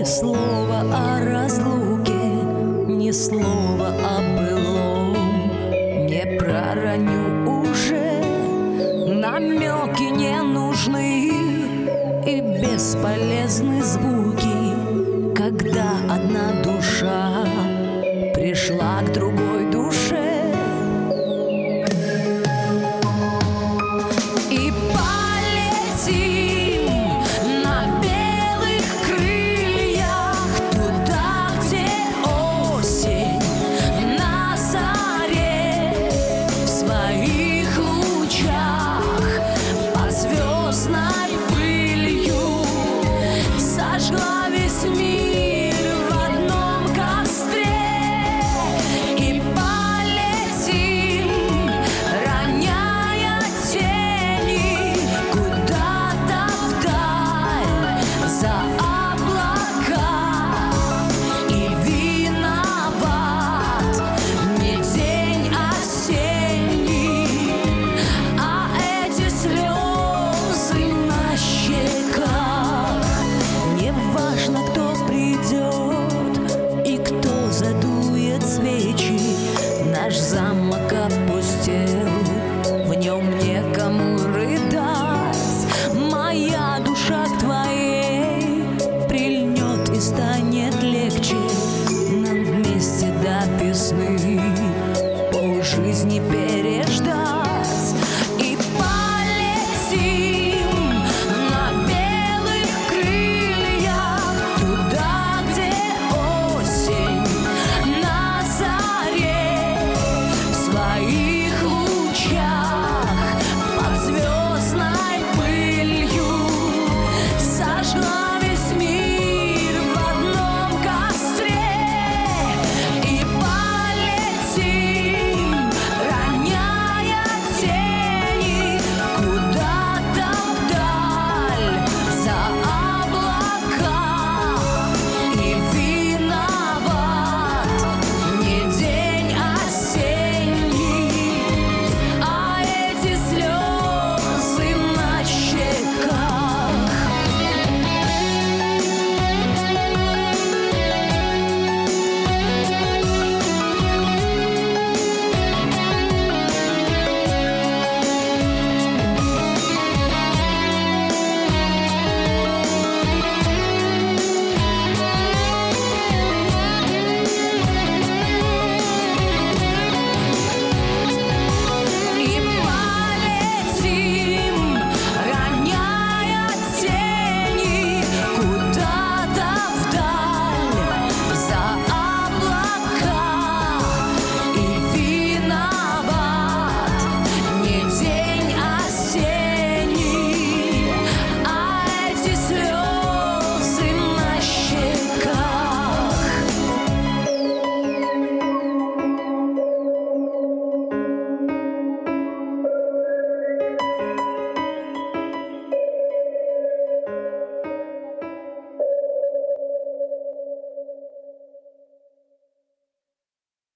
слова о разлуке, ни слова о былом не пророню уже. Намеки не нужны и бесполезны звуки, когда одна душа пришла к другой душе. И полетим на белых крыльях туда, где осень на заре в своих лучах под звездной пылью сожгла весь мир в одном костре. И полетим, роняя тени куда-то вдаль за облака. И виноват не день осенний, а эти слезы на щеках. Не важно, кто придет и кто задует свечи. Наш замок опустел, в нем некому рыдать. Моя душа к твоей прильнет и станет